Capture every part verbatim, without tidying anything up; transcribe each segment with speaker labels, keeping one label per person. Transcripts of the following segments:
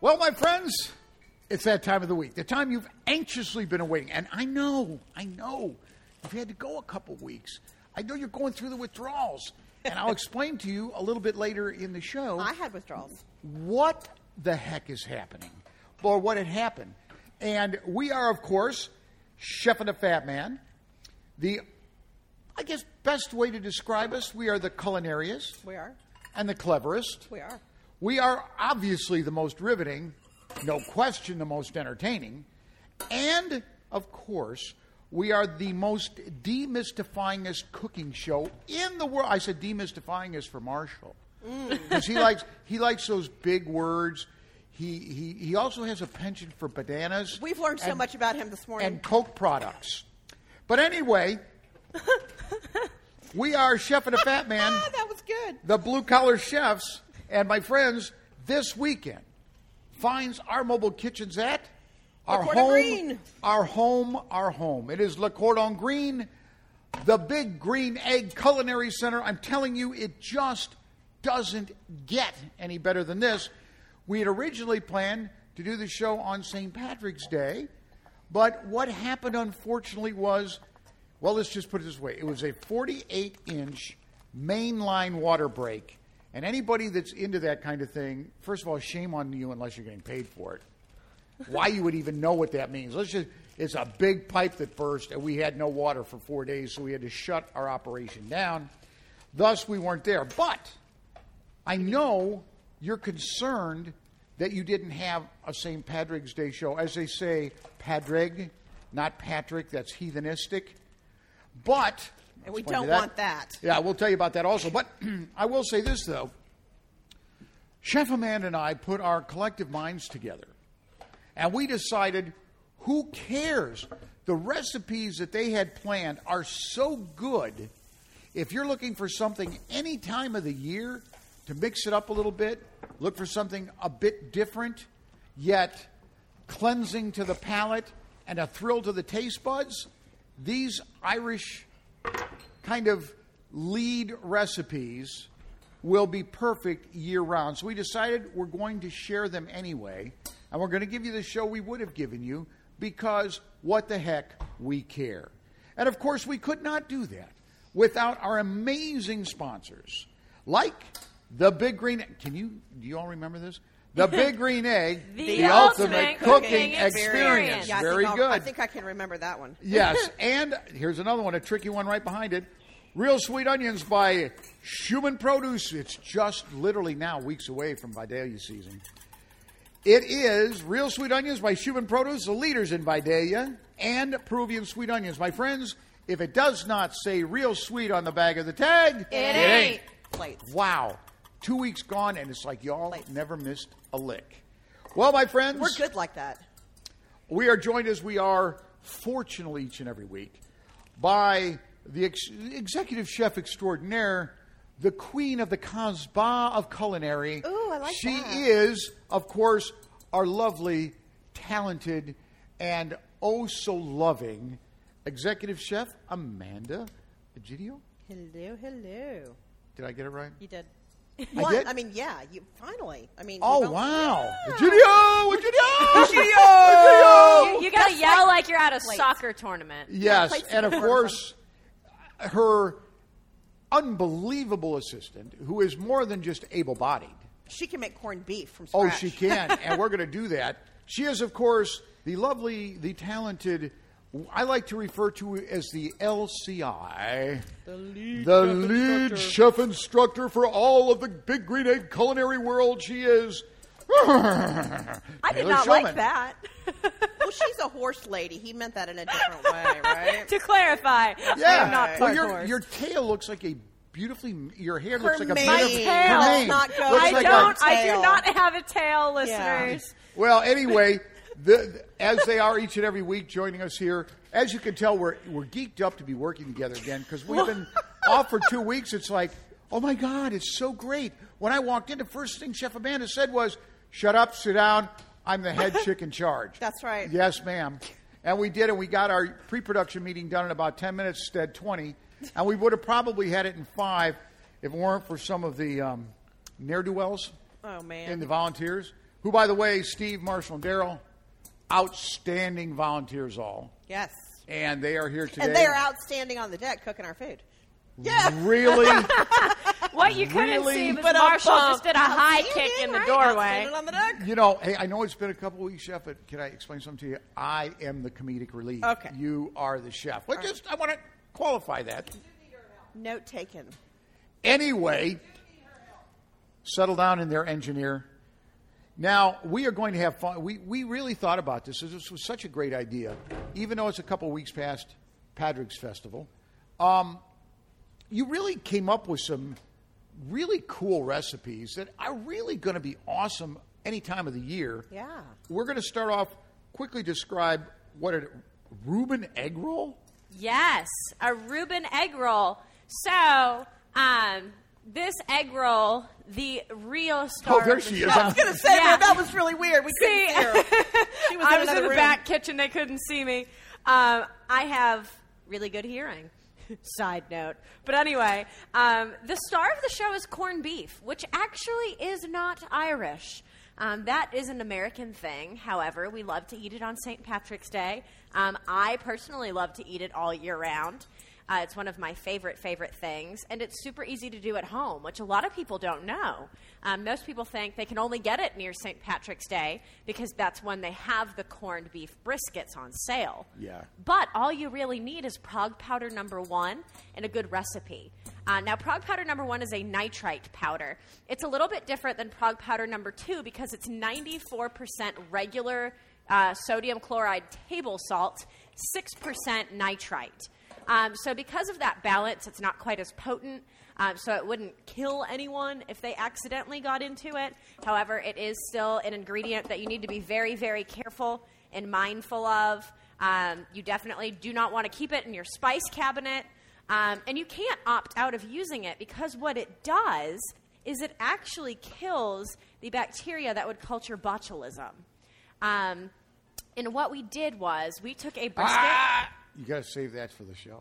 Speaker 1: Well, my friends, it's that time of the week, the time you've anxiously been awaiting. And I know, I know, you've had to go a couple weeks. I know you're going through the withdrawals. And I'll explain to you a little bit later in the show.
Speaker 2: I had withdrawals.
Speaker 1: What the heck is happening, or what had happened. And we are, of course, Chef and the Fat Man. The, I guess, best way to describe us, we are the culinariest.
Speaker 2: We are.
Speaker 1: And the cleverest.
Speaker 2: We are.
Speaker 1: We are obviously the most riveting, no question the most entertaining, and, of course, we are the most demystifyingest cooking show in the world. I said demystifyingest for Marshall. Because mm. he likes he likes those big words. He, he, he also has a penchant for bananas.
Speaker 2: We've learned so
Speaker 1: and,
Speaker 2: much about him this morning.
Speaker 1: And Coke products. But anyway, we are Chef and the Fat Man.
Speaker 2: That was good.
Speaker 1: The blue-collar chefs. And my friends, this weekend finds our mobile kitchens at our
Speaker 2: Le Cordon
Speaker 1: home,
Speaker 2: Green.
Speaker 1: our home, our home. It is Le Cordon Green, the Big Green Egg Culinary Center. I'm telling you, it just doesn't get any better than this. We had originally planned to do the show on Saint Patrick's Day, but what happened, unfortunately, was, well, let's just put it this way. It was a forty-eight inch mainline water break. And anybody that's into that kind of thing, first of all, shame on you unless you're getting paid for it. Why you would even know what that means. Let's just, it's a big pipe that burst, and we had no water for four days, so we had to shut our operation down. Thus, we weren't there. But I know you're concerned that you didn't have a Saint Patrick's Day show. As they say, Padraig, not Patrick. That's heathenistic. But...
Speaker 2: And we don't that. want that.
Speaker 1: Yeah, we'll tell you about that also. But I will say this, though. Chef Amanda and I put our collective minds together. And we decided, who cares? The recipes that they had planned are so good. If you're looking for something any time of the year to mix it up a little bit, look for something a bit different, yet cleansing to the palate and a thrill to the taste buds, these Irish kind of lead recipes will be perfect year-round. So we decided we're going to share them anyway, and we're going to give you the show we would have given you because what the heck, we care. And, of course, we could not do that without our amazing sponsors, like the Big Green Egg. Can you, do you all remember this? The Big Green Egg,
Speaker 3: the,
Speaker 1: the
Speaker 3: ultimate,
Speaker 1: ultimate
Speaker 3: cooking,
Speaker 1: cooking experience.
Speaker 3: experience.
Speaker 2: Yeah, I
Speaker 1: Very
Speaker 2: think
Speaker 1: good.
Speaker 2: I think I can remember that one.
Speaker 1: Yes, and here's another one, a tricky one right behind it. Real Sweet Onions by Schumann Produce. It's just literally now weeks away from Vidalia season. It is Real Sweet Onions by Schumann Produce, the leaders in Vidalia, and Peruvian Sweet Onions. My friends, if it does not say Real Sweet on the back of the tag,
Speaker 3: it, it ain't.
Speaker 2: Plates.
Speaker 1: Wow. Two weeks gone, and it's like y'all Plates. Never missed a lick. Well, my friends.
Speaker 2: We're good like that.
Speaker 1: We are joined, as we are, fortunately, each and every week, by the ex- executive chef extraordinaire, the queen of the Casbah of culinary.
Speaker 2: Ooh, I like
Speaker 1: she
Speaker 2: that.
Speaker 1: She is, of course, our lovely, talented, and oh so loving executive chef, Amanda Egidio.
Speaker 2: Hello, hello.
Speaker 1: Did I get it right?
Speaker 2: You did.
Speaker 1: I
Speaker 2: What?
Speaker 1: did?
Speaker 2: I mean, yeah, you finally. I mean,
Speaker 1: Oh,
Speaker 2: you don't-
Speaker 1: wow.
Speaker 2: Yeah.
Speaker 1: Egidio! Egidio!
Speaker 2: Egidio!
Speaker 3: You, you got to
Speaker 2: Just
Speaker 3: yell
Speaker 2: like
Speaker 3: like you're at a
Speaker 2: plates.
Speaker 3: soccer tournament.
Speaker 1: Yes,
Speaker 2: plates
Speaker 1: and of
Speaker 2: to
Speaker 1: course, her unbelievable assistant, who is more than just able-bodied.
Speaker 2: She can make corned beef from
Speaker 1: Oh,
Speaker 2: scratch.
Speaker 1: she can, and we're going to do that. She is, of course, the lovely, the talented, I like to refer to as the L C I,
Speaker 2: The lead,
Speaker 1: the
Speaker 2: chef
Speaker 1: lead
Speaker 2: instructor.
Speaker 1: chef instructor for all of the Big Green Egg culinary world. She is.
Speaker 3: I did
Speaker 1: Taylor
Speaker 3: not
Speaker 1: Shulman.
Speaker 3: like that.
Speaker 2: Well, she's a horse lady. He meant that in a different way, right?
Speaker 3: To clarify,
Speaker 1: Yeah,
Speaker 3: I'm not
Speaker 1: well,
Speaker 3: part
Speaker 1: your,
Speaker 3: horse.
Speaker 1: your tail looks like a beautifully. Your hair
Speaker 2: Her
Speaker 1: looks like a
Speaker 2: mane.
Speaker 3: My
Speaker 1: beautiful
Speaker 3: tail.
Speaker 1: her mane.
Speaker 2: Not go
Speaker 1: Looks
Speaker 3: I
Speaker 1: like a-
Speaker 3: don't. I do
Speaker 2: tail.
Speaker 3: not have a tail, listeners.
Speaker 1: Well, anyway, the, the, as they are each and every week joining us here, as you can tell, we're we're geeked up to be working together again because we've been off for two weeks. It's like, oh my God, it's so great. When I walked in, the first thing Chef Amanda said was, "Shut up, sit down. I'm the head chick in charge."
Speaker 2: That's right.
Speaker 1: Yes, ma'am. And we did, and we got our pre-production meeting done in about ten minutes instead twenty, and we would have probably had it in five if it weren't for some of the um, ne'er-do-wells
Speaker 2: Oh, man.
Speaker 1: and the volunteers, who, by the way, Steve, Marshall, and Daryl, outstanding volunteers all.
Speaker 2: Yes.
Speaker 1: And they are here today.
Speaker 2: And they are outstanding on the deck cooking our food. Yeah.
Speaker 1: Really?
Speaker 3: What you couldn't
Speaker 1: Really?
Speaker 3: see was
Speaker 2: But a
Speaker 3: Marshall
Speaker 2: bump.
Speaker 3: just did a high kick
Speaker 2: Outstanding,
Speaker 3: in the
Speaker 2: right?
Speaker 3: doorway.
Speaker 2: Outstanding on the deck.
Speaker 1: You know, hey, I know it's been a couple weeks, Chef, but can I explain something to you? I am the comedic relief.
Speaker 2: Okay.
Speaker 1: You are the chef. Well, just, I want to qualify that.
Speaker 2: Note taken.
Speaker 1: Anyway, settle down in there, engineer. Now, we are going to have fun. We, we really thought about this. This was such a great idea, even though it's a couple weeks past Padraig's Festival. Um, you really came up with some really cool recipes that are really going to be awesome any time of the year.
Speaker 2: Yeah.
Speaker 1: We're going to start off, quickly describe what a Reuben egg roll?
Speaker 3: Yes, a Reuben egg roll. So, um, this egg roll, the real star.
Speaker 1: Oh, there
Speaker 3: of the
Speaker 1: she
Speaker 3: show-
Speaker 1: is.
Speaker 2: I was going to say,
Speaker 3: Yeah.
Speaker 2: man, that was really weird. We
Speaker 3: See,
Speaker 2: couldn't see her. She was
Speaker 3: I
Speaker 2: in
Speaker 3: was in
Speaker 2: another
Speaker 3: the
Speaker 2: room.
Speaker 3: back kitchen. They couldn't see me. Um, I have really good hearing. Side note. But anyway, um, the star of the show is corned beef, which actually is not Irish. Um, that is an American thing. However, we love to eat it on Saint Patrick's Day. Um, I personally love to eat it all year round. Uh, it's one of my favorite, favorite things. And it's super easy to do at home, which a lot of people don't know. Um, most people think they can only get it near Saint Patrick's Day because that's when they have the corned beef briskets on sale.
Speaker 1: Yeah.
Speaker 3: But all you really need is Prague powder number one and a good recipe. Uh, now, Prague powder number one is a nitrite powder. It's a little bit different than Prague powder number two because it's ninety-four percent regular uh, sodium chloride table salt, six percent nitrite. Um, so because of that balance, it's not quite as potent, um, so it wouldn't kill anyone if they accidentally got into it. However, it is still an ingredient that you need to be very, very careful and mindful of. Um, you definitely do not want to keep it in your spice cabinet, um, and you can't opt out of using it because what it does is it actually kills the bacteria that would culture botulism. Um, and what we did was we took a brisket.
Speaker 1: Ah! You got to save that for the show.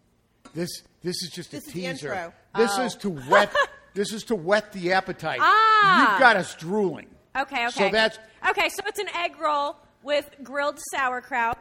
Speaker 1: This this is just
Speaker 2: This
Speaker 1: a
Speaker 2: is the
Speaker 1: teaser.
Speaker 2: intro.
Speaker 1: This
Speaker 3: Oh.
Speaker 1: is to whet. This is to whet the appetite.
Speaker 3: Ah.
Speaker 1: You've got us drooling.
Speaker 3: Okay, okay.
Speaker 1: So that's
Speaker 3: okay. So it's an egg roll with grilled sauerkraut,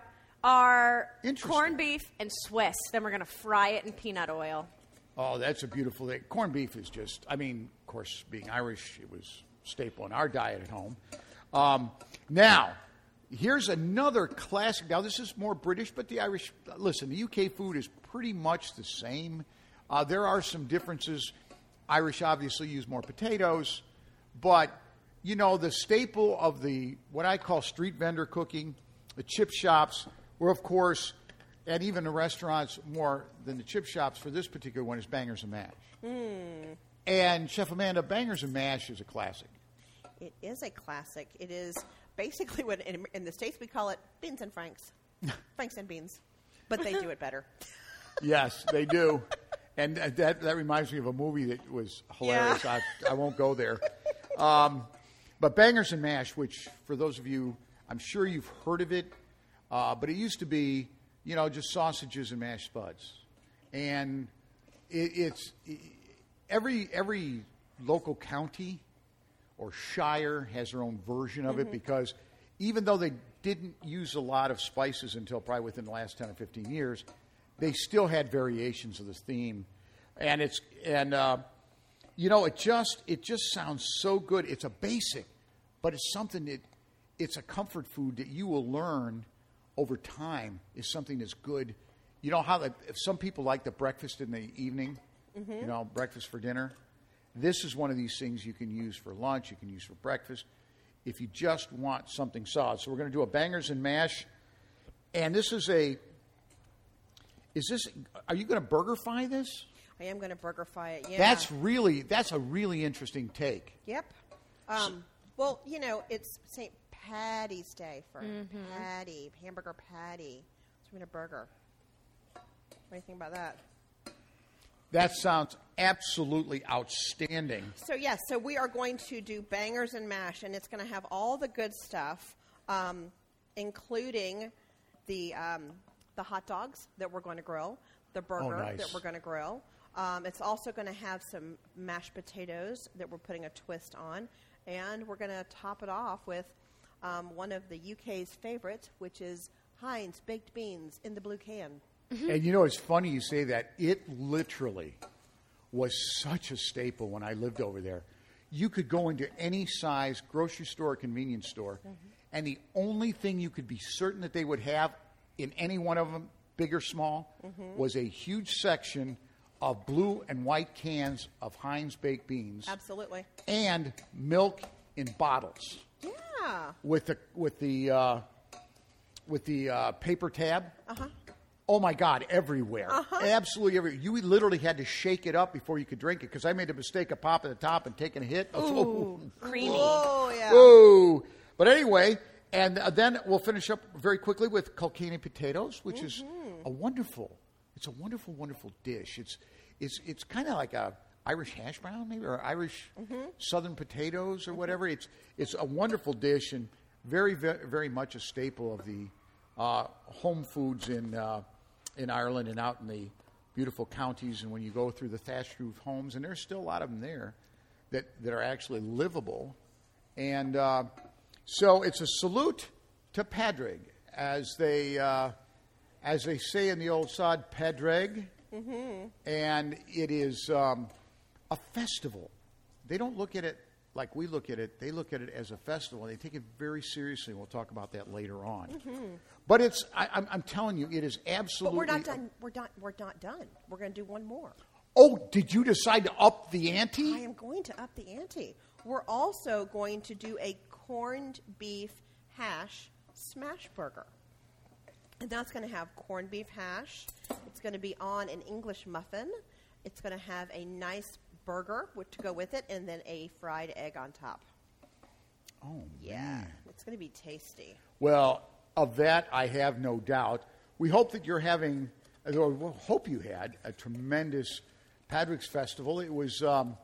Speaker 3: our
Speaker 1: Interesting.
Speaker 3: corned beef, and Swiss. Then we're going to fry it in peanut oil.
Speaker 1: oh, that's a beautiful thing. Corned beef is just. I mean, of course, being Irish, it was staple in our diet at home. Um, now. Here's another classic. Now, this is more British, but the Irish, listen, the U K food is pretty much the same. Uh, there are some differences. Irish obviously use more potatoes, but, you know, the staple of the, what I call street vendor cooking, the chip shops, where, of course, and even the restaurants more than the chip shops for this particular one is Bangers and Mash.
Speaker 2: Mm.
Speaker 1: And Chef Amanda, Bangers and Mash is a classic.
Speaker 2: It is a classic. It is basically what in, in the States we call it beans and franks. Franks and beans. But they do it better.
Speaker 1: Yes, they do. And uh, that that reminds me of a movie that was hilarious.
Speaker 2: Yeah.
Speaker 1: I, I won't go there. Um, but Bangers and Mash, which for those of you, I'm sure you've heard of it, uh, but it used to be, you know, just sausages and mashed spuds. And it, it's it, every every local county or shire has their own version of it because even though they didn't use a lot of spices until probably within the last ten or fifteen years, they still had variations of this theme. And it's and uh, you know, it just it just sounds so good. It's a basic, but it's something that it's a comfort food that you will learn over time is something that's good. You know how the, if some people like the breakfast in the evening, you know, breakfast for dinner. This is one of these things you can use for lunch, you can use for breakfast, if you just want something solid. So we're going to do a Bangers and Mash. And this is a, is this, are you going to burger-fy this?
Speaker 2: I am going to burger-fy it, yeah.
Speaker 1: That's really, that's a really interesting take.
Speaker 2: Yep. Um, well, you know, it's Saint Patty's Day for patty, hamburger patty. So I'm going to burger. What do you think about that?
Speaker 1: That sounds absolutely outstanding.
Speaker 2: So, yes, so we are going to do Bangers and Mash, and it's going to have all the good stuff, um, including the um, the hot dogs that we're going to grill, the burger
Speaker 1: nice.
Speaker 2: that we're going to grill, Um, it's also going to have some mashed potatoes that we're putting a twist on. And we're going to top it off with um, one of the U K's favorites, which is Heinz baked beans in the blue can.
Speaker 3: Mm-hmm.
Speaker 1: And you know, it's funny you say that. It literally was such a staple when I lived over there. You could go into any size grocery store or convenience store, mm-hmm. and the only thing you could be certain that they would have in any one of them, big or small, mm-hmm. was a huge section of blue and white cans of Heinz baked beans.
Speaker 2: Absolutely.
Speaker 1: And milk in bottles.
Speaker 2: Yeah.
Speaker 1: With the with the uh, with the uh, paper tab.
Speaker 2: Uh-huh.
Speaker 1: Oh, my God, everywhere.
Speaker 2: Uh-huh.
Speaker 1: Absolutely everywhere. You literally had to shake it up before you could drink it, because I made a mistake of popping the top and taking a hit.
Speaker 3: Ooh,
Speaker 1: oh,
Speaker 3: creamy.
Speaker 2: Oh, yeah.
Speaker 1: Ooh. But anyway, and uh, then we'll finish up very quickly with Kilkenny potatoes, which mm-hmm. is a wonderful, it's a wonderful, wonderful dish. It's it's it's kind of like a Irish hash brown, maybe, or Irish mm-hmm. southern potatoes or whatever. It's it's a wonderful dish and very, very, very much a staple of the uh, home foods in uh, in Ireland and out in the beautiful counties. And when you go through the thatched roof homes, and there's still a lot of them there that, that are actually livable. And uh, so it's a salute to Padraig, as they uh, as they say in the old sod, Padraig. Mm-hmm. And it is um, a festival. They don't look at it like we look at it. They look at it as a festival. They take it very seriously. We'll talk about that later on. Mm-hmm. But it's, I, I'm, I'm telling you, it is absolutely.
Speaker 2: But we're not done. We're not. We're not done. We're going to do one more.
Speaker 1: Oh, did you decide to up the ante?
Speaker 2: I am going to up the ante. We're also going to do a corned beef hash smash burger. And that's going to have corned beef hash. It's going to be on an English muffin. It's going to have a nice burger to go with it, and then a fried egg on top.
Speaker 1: Oh,
Speaker 2: yeah.
Speaker 1: man.
Speaker 2: It's going to be tasty.
Speaker 1: Well, of that, I have no doubt. We hope that you're having, or we hope you had, a tremendous Padraig's Festival. It was um,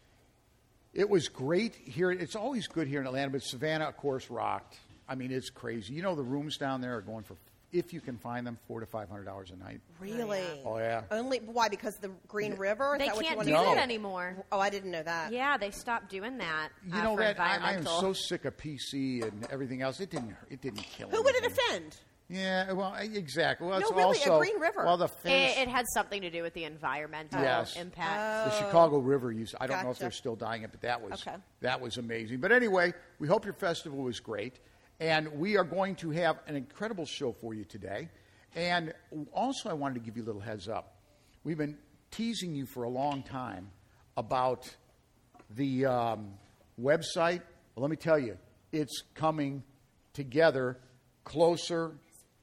Speaker 1: it was great here. It's always good here in Atlanta, but Savannah, of course, rocked. I mean, it's crazy. You know, the rooms down there are going for, if you can find them, four to five hundred dollars a night.
Speaker 2: Really?
Speaker 1: Oh yeah.
Speaker 2: Only why? Because the Green River? Is
Speaker 3: They
Speaker 2: that what you
Speaker 3: can't
Speaker 2: want
Speaker 3: do
Speaker 2: to
Speaker 1: No.
Speaker 3: that anymore.
Speaker 2: Oh, I didn't know that.
Speaker 3: Yeah, they stopped doing that.
Speaker 1: You
Speaker 3: uh,
Speaker 1: know
Speaker 3: for
Speaker 1: that I, I am
Speaker 3: environmental.
Speaker 1: so sick of P C and everything else. It didn't. It didn't kill.
Speaker 2: Who would it
Speaker 1: anything.
Speaker 2: offend?
Speaker 1: Yeah. Well, exactly. Well,
Speaker 2: No,
Speaker 1: it's
Speaker 2: really, a
Speaker 1: also
Speaker 2: Green River.
Speaker 1: Well, the famous,
Speaker 3: It, it had something to do with the environmental
Speaker 1: Yes.
Speaker 3: impact.
Speaker 1: the Chicago River used. I don't know if
Speaker 2: Gotcha.
Speaker 1: they're still dying it, but that was
Speaker 2: Okay.
Speaker 1: that was amazing. But anyway, we hope your festival was great, and we are going to have an incredible show for you today. And also, I wanted to give you a little heads up. We've been teasing you for a long time about the um, website. Well, let me tell you, it's coming together closer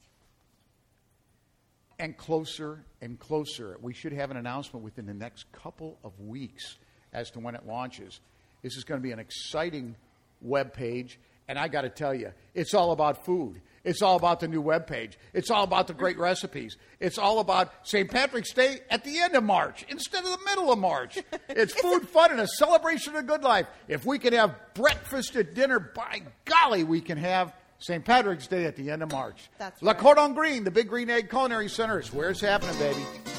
Speaker 1: and closer and closer. We should have an announcement within the next couple of weeks as to when it launches. This is going to be an exciting web page, and I got to tell you, it's all about food. It's all about the new webpage. It's all about the great recipes. It's all about Saint Patrick's Day at the end of March instead of the middle of March. It's food, fun, and a celebration of good life. If we can have breakfast at dinner, by golly, we can have Saint Patrick's Day at the end of March.
Speaker 2: That's
Speaker 1: La
Speaker 2: right.
Speaker 1: Cordon Green, the Big Green Egg Culinary Center, is where it's happening, baby.